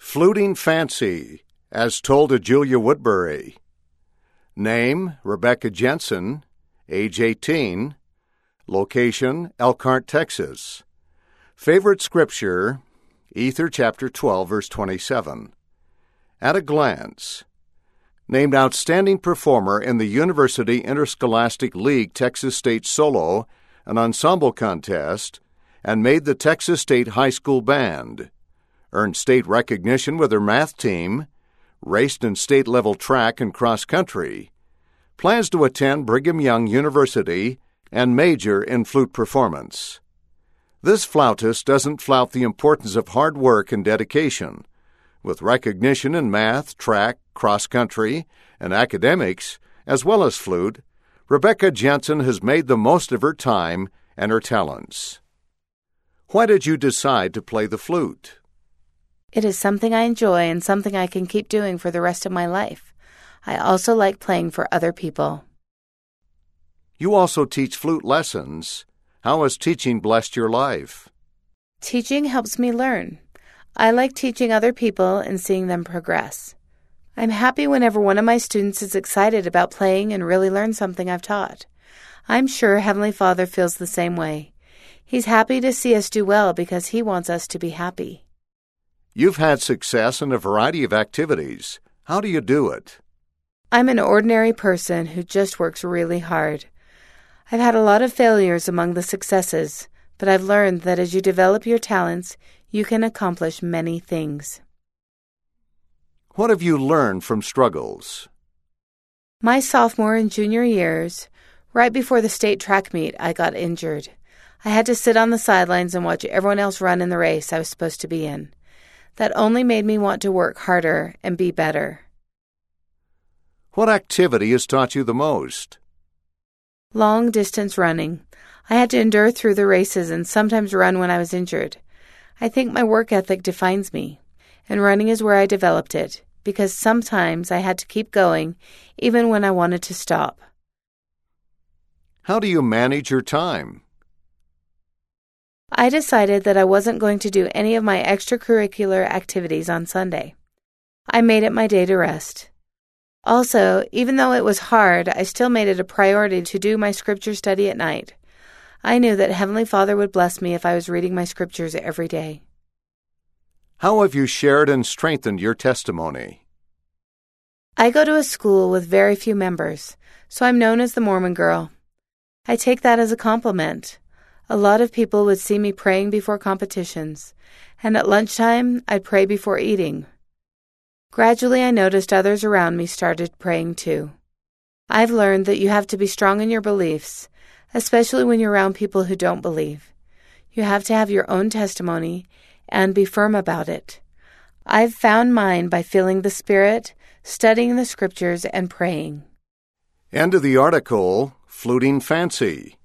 Fluting Fancy, as told to Julia Woodbury. Name, Rebecca Jensen, age 18. Location, Elkhart, Texas. Favorite scripture, Ether chapter 12, verse 27. At a glance. Named Outstanding Performer in the University Interscholastic League Texas State Solo and Ensemble Contest, and made the Texas State High School Band. Earned state recognition with her math team, raced in state-level track and cross-country. Plans to attend Brigham Young University and major in flute performance. This flautist doesn't flout the importance of hard work and dedication. With recognition in math, track, cross-country, and academics, as well as flute, Rebecca Jensen has made the most of her time and her talents. Why did you decide to play the flute? It is something I enjoy and something I can keep doing for the rest of my life. I also like playing for other people. You also teach flute lessons. How has teaching blessed your life? Teaching helps me learn. I like teaching other people and seeing them progress. I'm happy whenever one of my students is excited about playing and really learn something I've taught. I'm sure Heavenly Father feels the same way. He's happy to see us do well because He wants us to be happy. You've had success in a variety of activities. How do you do it? I'm an ordinary person who just works really hard. I've had a lot of failures among the successes, but I've learned that as you develop your talents, you can accomplish many things. What have you learned from struggles? My sophomore and junior years, right before the state track meet, I got injured. I had to sit on the sidelines and watch everyone else run in the race I was supposed to be in. That only made me want to work harder and be better. What activity has taught you the most? Long-distance running. I had to endure through the races and sometimes run when I was injured. I think my work ethic defines me, and running is where I developed it, because sometimes I had to keep going even when I wanted to stop. How do you manage your time? I decided that I wasn't going to do any of my extracurricular activities on Sunday. I made it my day to rest. Also, even though it was hard, I still made it a priority to do my scripture study at night. I knew that Heavenly Father would bless me if I was reading my scriptures every day. How have you shared and strengthened your testimony? I go to a school with very few members, so I'm known as the Mormon girl. I take that as a compliment. A lot of people would see me praying before competitions, and at lunchtime, I'd pray before eating. Gradually, I noticed others around me started praying too. I've learned that you have to be strong in your beliefs, especially when you're around people who don't believe. You have to have your own testimony and be firm about it. I've found mine by feeling the Spirit, studying the Scriptures, and praying. End of the article, Fluting Fancy.